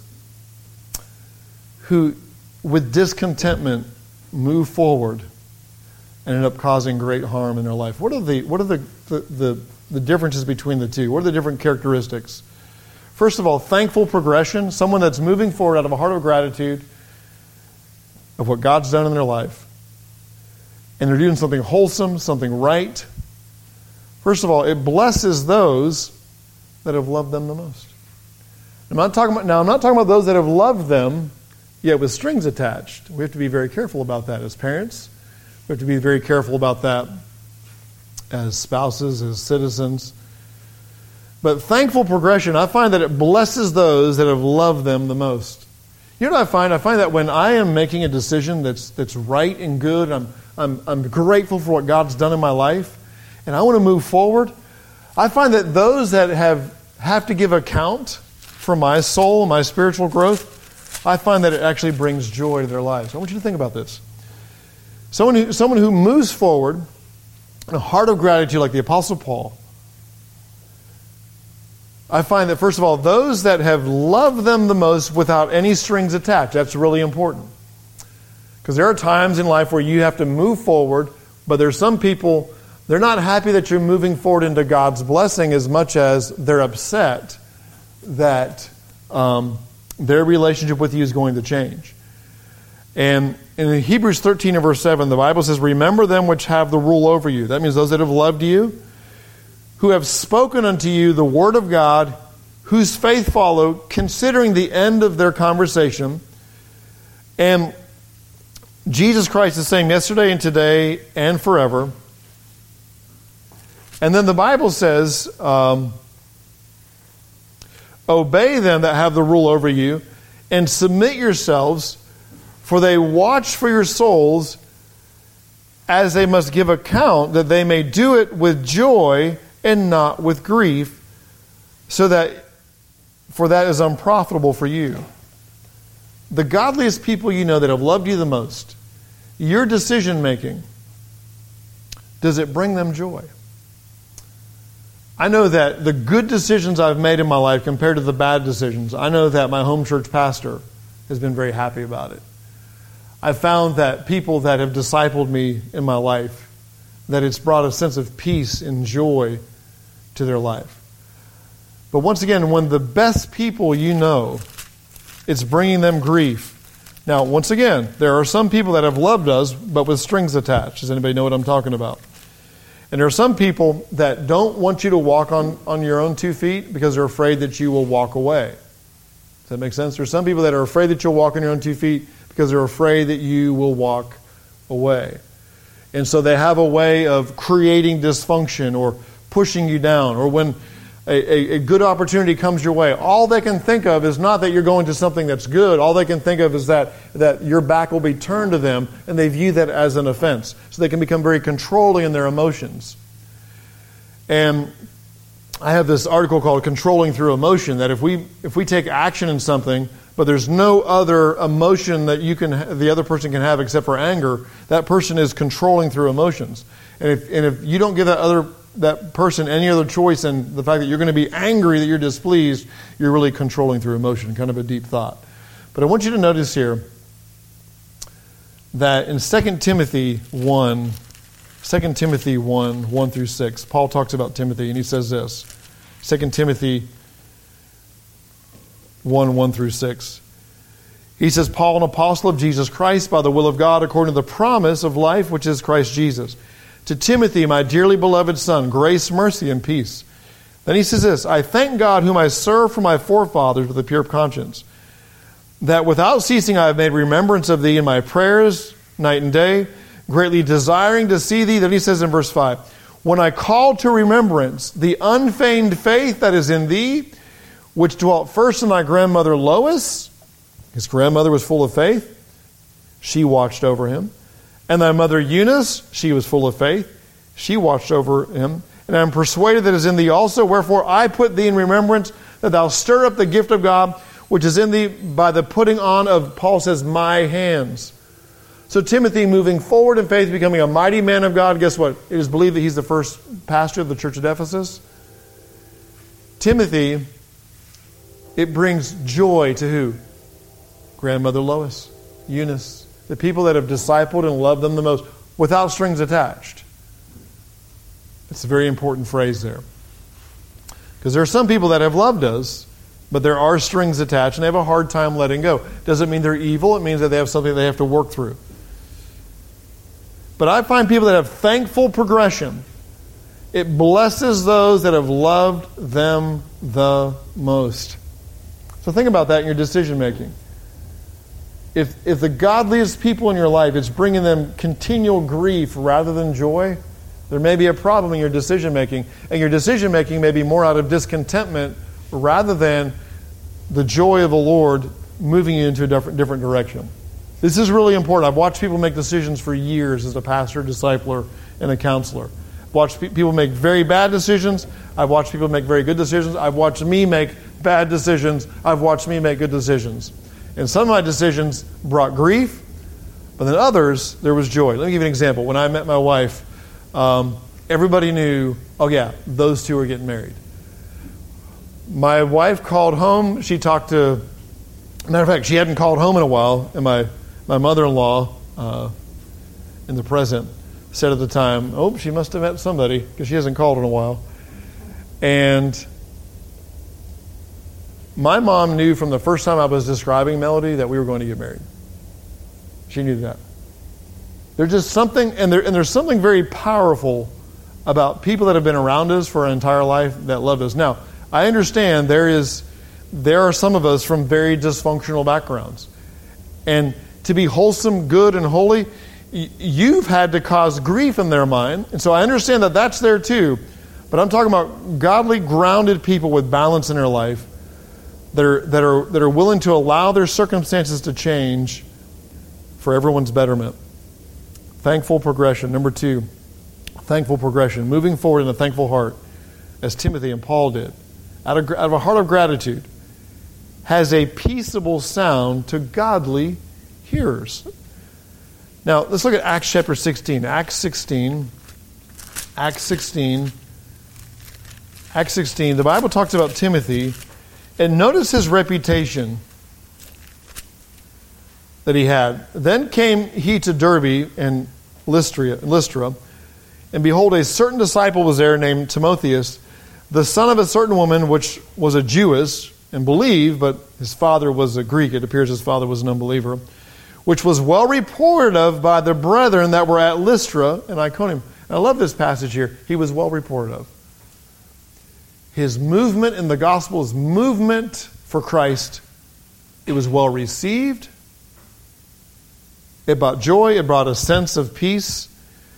who, with discontentment, move forward and end up causing great harm in their life. What are the what are the, the, the, the differences between the two? What are the different characteristics? First of all, thankful progression, someone that's moving forward out of a heart of gratitude of what God's done in their life. And they're doing something wholesome, something right. First of all, it blesses those that have loved them the most. I'm not talking about, now, I'm not talking about those that have loved them, yet with strings attached. We have to be very careful about that as parents. We have to be very careful about that as spouses, as citizens. But thankful progression, I find that it blesses those that have loved them the most. You know what I find? I find that when I am making a decision that's that's right and good, I'm I'm I'm grateful for what God's done in my life, and I want to move forward, I find that those that have have to give account for my soul, my spiritual growth, I find that it actually brings joy to their lives. I want you to think about this. Someone who someone who moves forward in a heart of gratitude like the Apostle Paul, I find that, first of all, those that have loved them the most without any strings attached, that's really important. Because there are times in life where you have to move forward, but there's some people, they're not happy that you're moving forward into God's blessing as much as they're upset that um, their relationship with you is going to change. And in Hebrews thirteen and verse seven, the Bible says, remember them which have the rule over you. That means those that have loved you, who have spoken unto you the word of God, whose faith follow, considering the end of their conversation. And Jesus Christ is the same yesterday and today and forever. And then the Bible says, um, obey them that have the rule over you, and submit yourselves, for they watch for your souls, as they must give account, that they may do it with joy and not with grief, so that, for that is unprofitable for you. The godliest people you know that have loved you the most, your decision making, does it bring them joy? I know that the good decisions I've made in my life compared to the bad decisions, I know that my home church pastor has been very happy about it. I've found that people that have discipled me in my life, that it's brought a sense of peace and joy to their life. But once again, when the best people you know, it's bringing them grief. Now, once again, there are some people that have loved us, but with strings attached. Does anybody know what I'm talking about? And there are some people that don't want you to walk on, on your own two feet because they're afraid that you will walk away. Does that make sense? There are some people that are afraid that you'll walk on your own two feet because they're afraid that you will walk away. And so they have a way of creating dysfunction or pushing you down. Or when a, a, a good opportunity comes your way, all they can think of is not that you're going to something that's good. All they can think of is that, that your back will be turned to them, and they view that as an offense. So they can become very controlling in their emotions. And I have this article called Controlling Through Emotion, that if we if we take action in something, but there's no other emotion that you can the other person can have except for anger, that person is controlling through emotions. And if and if you don't give that other that person any other choice than the fact that you're going to be angry, that you're displeased, you're really controlling through emotion, kind of a deep thought. But I want you to notice here that in Second Timothy one, Second Timothy one, one through six, Paul talks about Timothy, and he says this. Second Timothy one, one through six. He says, Paul, an apostle of Jesus Christ, by the will of God, according to the promise of life which is Christ Jesus. To Timothy, my dearly beloved son, grace, mercy, and peace. Then he says this, I thank God whom I serve for my forefathers with a pure conscience, that without ceasing I have made remembrance of thee in my prayers night and day, greatly desiring to see thee. Then he says in verse five, when I call to remembrance the unfeigned faith that is in thee, which dwelt first in thy grandmother Lois, his grandmother was full of faith, she watched over him. And thy mother Eunice, she was full of faith, she watched over him. And I am persuaded that is in thee also, wherefore I put thee in remembrance, that thou stir up the gift of God, which is in thee by the putting on of, Paul says, my hands. So Timothy, moving forward in faith, becoming a mighty man of God, guess what? It is believed that he's the first pastor of the church at Ephesus. Timothy, it brings joy to who? Grandmother Lois, Eunice, the people that have discipled and loved them the most, without strings attached. It's a very important phrase there. Because there are some people that have loved us, but there are strings attached, and they have a hard time letting go. Doesn't mean they're evil. It means that they have something they have to work through. But I find people that have thankful progression. It blesses those that have loved them the most. So think about that in your decision making. If if the godliest people in your life, it's bringing them continual grief rather than joy, there may be a problem in your decision making. And your decision making may be more out of discontentment rather than the joy of the Lord moving you into a different, different direction. This is really important. I've watched people make decisions for years as a pastor, discipler, and a counselor. I've watched pe- people make very bad decisions. I've watched people make very good decisions. I've watched me make bad decisions. I've watched me make good decisions. And some of my decisions brought grief, but then others, there was joy. Let me give you an example. When I met my wife, um, everybody knew, oh yeah, those two are getting married. My wife called home. She talked to, matter of fact, she hadn't called home in a while, and my, my mother-in-law, uh, in the present, said at the time, oh, she must have met somebody, because she hasn't called in a while. And my mom knew from the first time I was describing Melody that we were going to get married. She knew that. There's just something, and, there, and there's something very powerful about people that have been around us for our entire life that love us. Now, I understand there is, there are some of us from very dysfunctional backgrounds. And to be wholesome, good, and holy, y- you've had to cause grief in their mind. And so I understand that that's there too. But I'm talking about godly, grounded people with balance in their life that are, that are, that are willing to allow their circumstances to change for everyone's betterment. Thankful progression. Number two, thankful progression. Moving forward in a thankful heart, as Timothy and Paul did, out of, out of a heart of gratitude, has a peaceable sound to godly hearers. Now, let's look at Acts chapter sixteen. Acts sixteen. Acts sixteen. Acts sixteen. The Bible talks about Timothy. And notice his reputation that he had. Then came he to Derbe and Lystra, Lystra, and behold, a certain disciple was there named Timotheus, the son of a certain woman which was a Jewess, and believed, but his father was a Greek. It appears his father was an unbeliever, which was well reported of by the brethren that were at Lystra and Iconium. And I love this passage here. He was well reported of. His movement in the gospel, his movement for Christ, it was well received. It brought joy. It brought a sense of peace.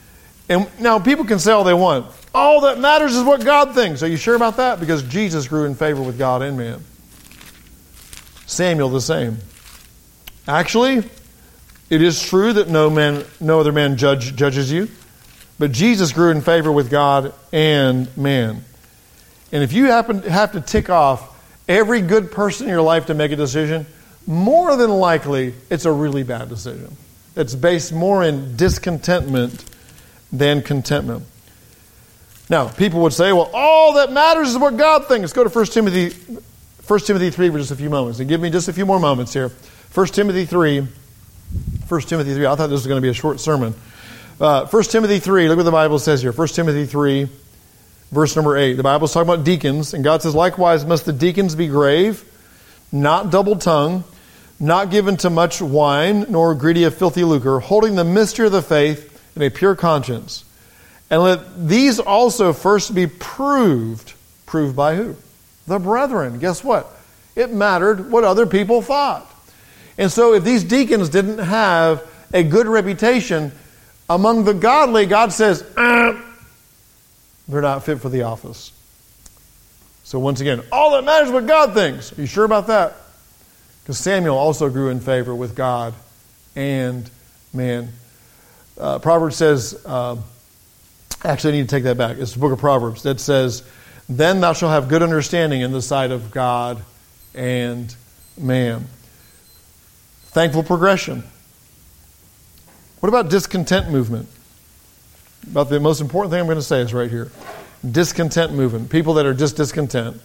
And now people can say all they want. All that matters is what God thinks. Are you sure about that? Because Jesus grew in favor with God and man. Samuel the same. Actually, it is true that no man, no other man judge, judges you. But Jesus grew in favor with God and man. And if you happen to have to tick off every good person in your life to make a decision, more than likely it's a really bad decision. It's based more in discontentment than contentment. Now, people would say, well, all that matters is what God thinks. Let's go to First Timothy, First Timothy three for just a few moments. And give me just a few more moments here. First Timothy three. First Timothy three. I thought this was going to be a short sermon. Uh, First Timothy three. Look what the Bible says here. First Timothy three, verse number eight. The Bible is talking about deacons. And God says, likewise must the deacons be grave, not double-tongued, not given to much wine, nor greedy of filthy lucre, holding the mystery of the faith in a pure conscience. And let these also first be proved. Proved by who? The brethren. Guess what? It mattered what other people thought. And so if these deacons didn't have a good reputation among the godly, God says, eh, they're not fit for the office. So once again, all that matters is what God thinks. Are you sure about that? Because Samuel also grew in favor with God and man. Uh, Proverbs says, uh, actually I need to take that back. It's the book of Proverbs that says, then thou shalt have good understanding in the sight of God and man. Thankful progression. What about discontent movement? About the most important thing I'm going to say is right here. Discontent movement. People that are just discontent.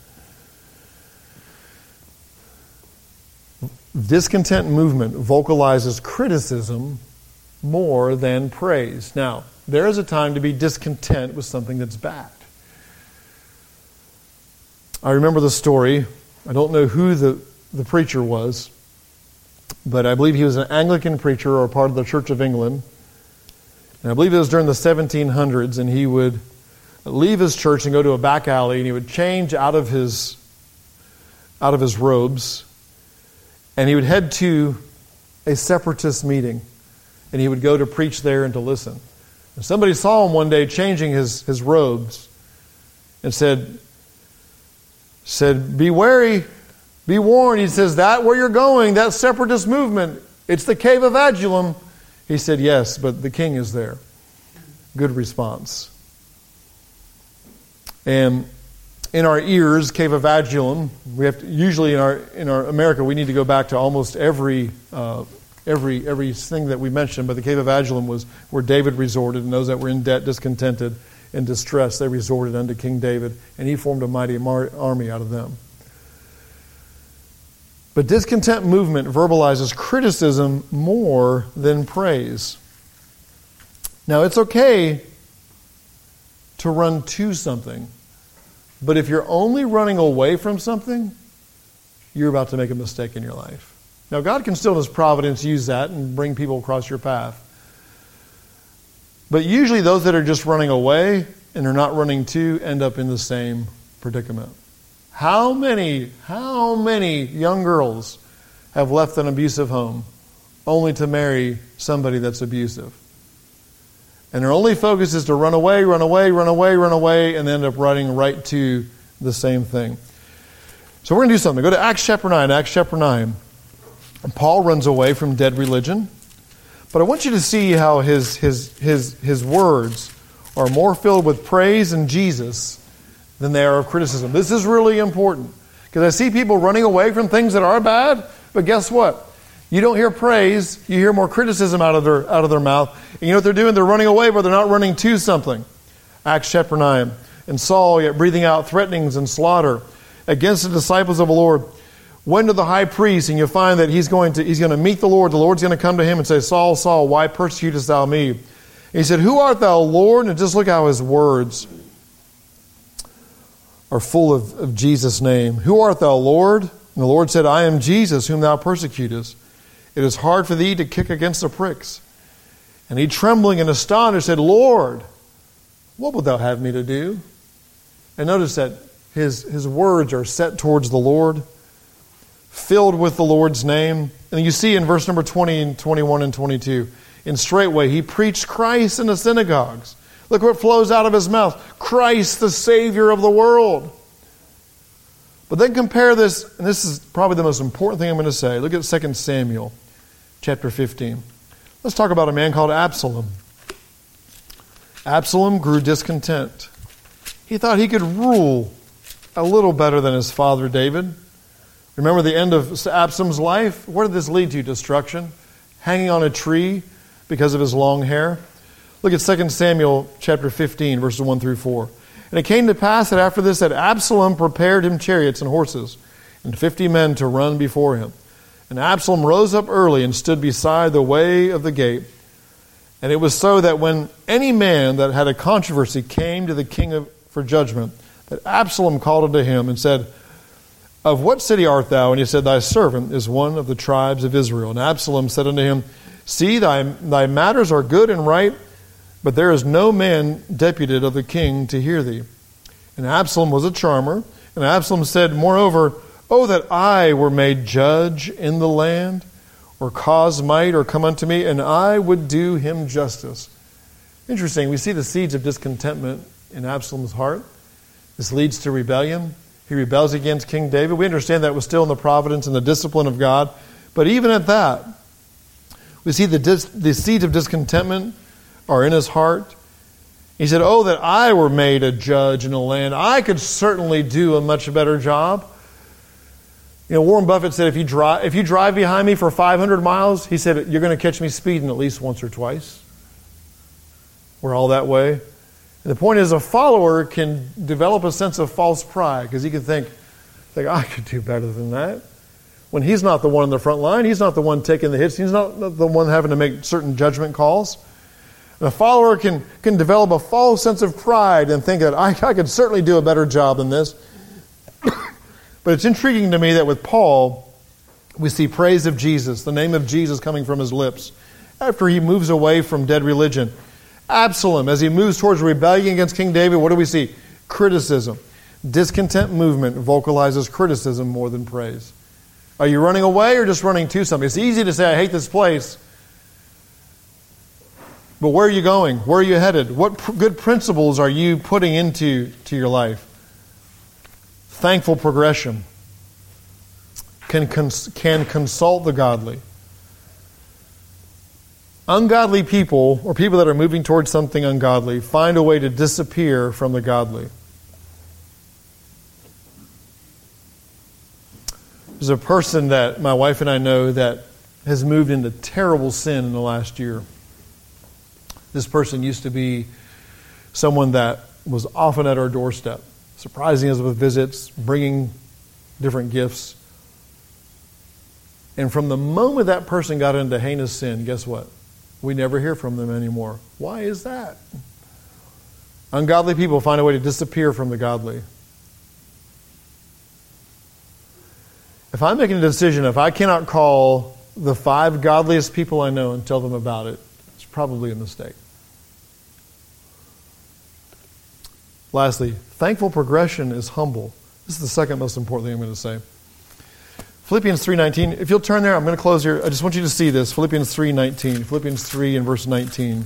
Discontent movement vocalizes criticism more than praise. Now, there is a time to be discontent with something that's bad. I remember the story. I don't know who the, the preacher was, but I believe he was an Anglican preacher or part of the Church of England. And I believe it was during the seventeen hundreds, and he would leave his church and go to a back alley, and he would change out of his out of his robes, and he would head to a separatist meeting, and he would go to preach there and to listen. And somebody saw him one day changing his, his robes and said, said, be wary, be warned. He says, that where you're going, that separatist movement, it's the cave of Adullam. He said, yes, but the king is there. Good response. And in our ears, cave of Adullam, we have to, usually in our in our America, we need to go back to almost every uh, every everything that we mentioned. But the cave of Adullam was where David resorted, and those that were in debt, discontented, and distressed, they resorted unto King David, and he formed a mighty mar- army out of them. But discontent movement verbalizes criticism more than praise. Now, it's okay to run to something, but if you're only running away from something, you're about to make a mistake in your life. Now, God can still in His providence use that and bring people across your path. But usually those that are just running away and are not running to end up in the same predicament. How many, how many young girls have left an abusive home only to marry somebody that's abusive? And their only focus is to run away, run away, run away, run away, and end up running right to the same thing. So we're going to do something. Go to Acts chapter nine. Acts chapter nine. And Paul runs away from dead religion. But I want you to see how his, his, his, his words are more filled with praise in Jesus than they are of criticism. This is really important. Because I see people running away from things that are bad, but guess what? You don't hear praise, you hear more criticism out of their out of their mouth. And you know what they're doing? They're running away, but they're not running to something. Acts chapter nine. And Saul, yet breathing out threatenings and slaughter against the disciples of the Lord, went to the high priest, and you find that he's going to he's going to meet the Lord. The Lord's going to come to him and say, Saul, Saul, why persecutest thou me? And he said, who art thou, Lord? And just look how his words are full of, of Jesus' name. Who art thou, Lord? And the Lord said, I am Jesus, whom thou persecutest. It is hard for thee to kick against the pricks. And he, trembling and astonished, said, Lord, what wilt thou have me to do? And notice that his, his words are set towards the Lord, filled with the Lord's name. And you see in verse number twenty and twenty-one and twenty-two, and straightway he preached Christ in the synagogues, Look what flows out of his mouth. Christ, the Savior of the world. But then compare this, and this is probably the most important thing I'm going to say. Look at Second Samuel chapter fifteen. Let's talk about a man called Absalom. Absalom grew discontent. He thought he could rule a little better than his father David. Remember the end of Absalom's life? Where did this lead to? Destruction. Hanging on a tree because of his long hair. Look at Second Samuel chapter fifteen, verses one through four. And it came to pass that after this that Absalom prepared him chariots and horses, and fifty men to run before him. And Absalom rose up early and stood beside the way of the gate. And it was so that when any man that had a controversy came to the king of, for judgment, that Absalom called unto him and said, Of what city art thou? And he said, Thy servant is one of the tribes of Israel. And Absalom said unto him, See, thy, thy matters are good and right, but there is no man deputed of the king to hear thee. And Absalom was a charmer. And Absalom said, Moreover, Oh, that I were made judge in the land, or cause might, or come unto me, and I would do him justice. Interesting. We see the seeds of discontentment in Absalom's heart. This leads to rebellion. He rebels against King David. We understand that was still in the providence and the discipline of God. But even at that, we see the, dis- the seeds of discontentment are in his heart. He said, Oh, that I were made a judge in the land. I could certainly do a much better job. You know, Warren Buffett said, if you drive, if you drive behind me for five hundred miles, he said, you're going to catch me speeding at least once or twice. We're all that way. And the point is, a follower can develop a sense of false pride because he can think, think, I could do better than that. When he's not the one in the front line, he's not the one taking the hits, he's not the one having to make certain judgment calls. And a follower can, can develop a false sense of pride and think that I, I could certainly do a better job than this. But it's intriguing to me that with Paul, we see praise of Jesus, the name of Jesus coming from his lips, after he moves away from dead religion. Absalom, as he moves towards rebellion against King David, what do we see? Criticism. Discontent movement vocalizes criticism more than praise. Are you running away or just running to something? It's easy to say, I hate this place. But where are you going? Where are you headed? What pr- good principles are you putting into to your life? Thankful progression. Can, cons- can consult the godly. Ungodly people, or people that are moving towards something ungodly, find a way to disappear from the godly. There's a person that my wife and I know that has moved into terrible sin in the last year. This person used to be someone that was often at our doorstep, surprising us with visits, bringing different gifts. And from the moment that person got into heinous sin, guess what? We never hear from them anymore. Why is that? Ungodly people find a way to disappear from the godly. If I'm making a decision, if I cannot call the five godliest people I know and tell them about it, it's probably a mistake. Lastly, thankful progression is humble. This is the second most important thing I'm going to say. Philippians three nineteen. If you'll turn there, I'm going to close here. I just want you to see this. Philippians three nineteen. Philippians three and verse nineteen.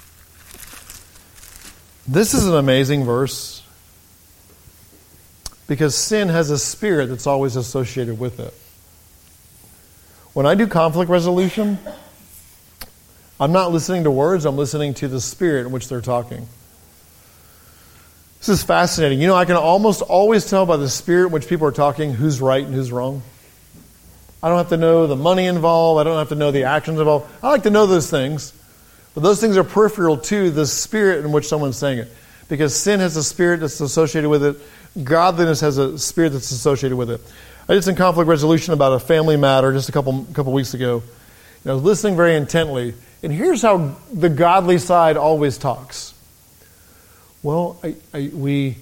This is an amazing verse because sin has a spirit that's always associated with it. When I do conflict resolution, I'm not listening to words, I'm listening to the spirit in which they're talking. This is fascinating. You know, I can almost always tell by the spirit in which people are talking who's right and who's wrong. I don't have to know the money involved. I don't have to know the actions involved. I like to know those things. But those things are peripheral to the spirit in which someone's saying it. Because sin has a spirit that's associated with it. Godliness has a spirit that's associated with it. I did some conflict resolution about a family matter just a couple couple weeks ago. And I was listening very intently. And here's how the godly side always talks. Well, I, I, we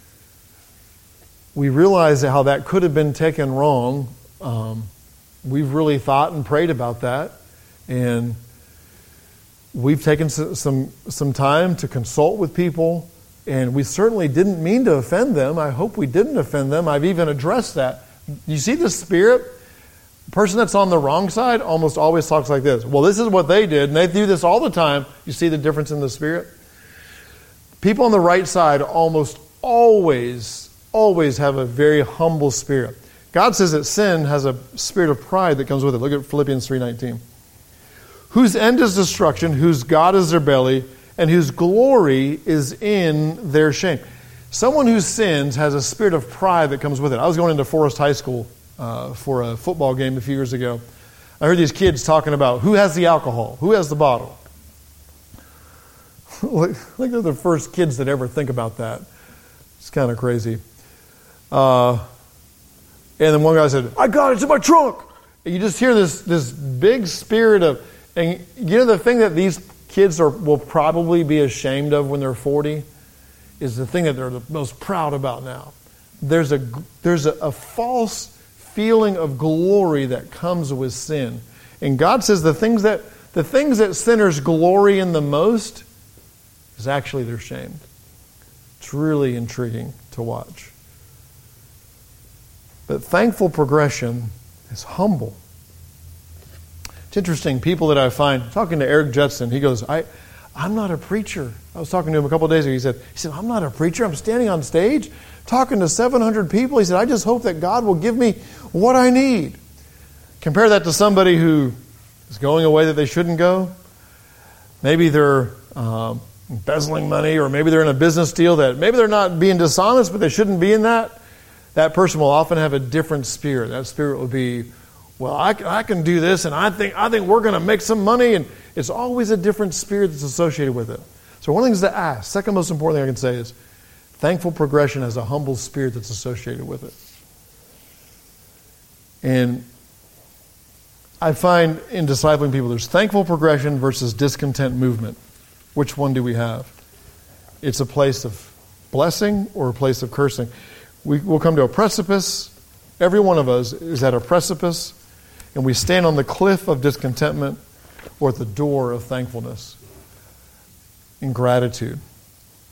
we realize how that could have been taken wrong. Um, we've really thought and prayed about that, and we've taken some some time to consult with people, and we certainly didn't mean to offend them. I hope we didn't offend them. I've even addressed that. You see the spirit? The person that's on the wrong side almost always talks like this. Well, this is what they did, and they do this all the time. You see the difference in the spirit? People on the right side almost always, always have a very humble spirit. God says that sin has a spirit of pride that comes with it. Look at Philippians three nineteen. Whose end is destruction, whose God is their belly, and whose glory is in their shame. Someone who sins has a spirit of pride that comes with it. I was going into Forest High School uh, for a football game a few years ago. I heard these kids talking about who has the alcohol, who has the bottle. Like they're the first kids that ever think about that. It's kind of crazy. Uh, and then one guy said, I got it, it's in my trunk. And you just hear this this big spirit of, and you know the thing that these kids are will probably be ashamed of when they're forty is the thing that they're the most proud about now. There's a there's a, a false feeling of glory that comes with sin. And God says the things that the things that sinners glory in the most is actually their shame. It's really intriguing to watch. But thankful progression is humble. It's interesting, people that I find, talking to Eric Judson, he goes, I, I'm not a preacher. I was talking to him a couple of days ago. He said, he said, I'm not a preacher. I'm standing on stage talking to seven hundred people. He said, I just hope that God will give me what I need. Compare that to somebody who is going a way that they shouldn't go. Maybe they're um, embezzling money, or maybe they're in a business deal that maybe they're not being dishonest, but they shouldn't be in that. That person will often have a different spirit. That spirit will be, well, I, I can do this, and I think I think we're going to make some money, and it's always a different spirit that's associated with it. So one of the things to ask, second most important thing I can say is, thankful progression has a humble spirit that's associated with it. And I find in discipling people, there's thankful progression versus discontent movement. Which one do we have? It's a place of blessing or a place of cursing. We will come to a precipice. Every one of us is at a precipice, and we stand on the cliff of discontentment or at the door of thankfulness and gratitude.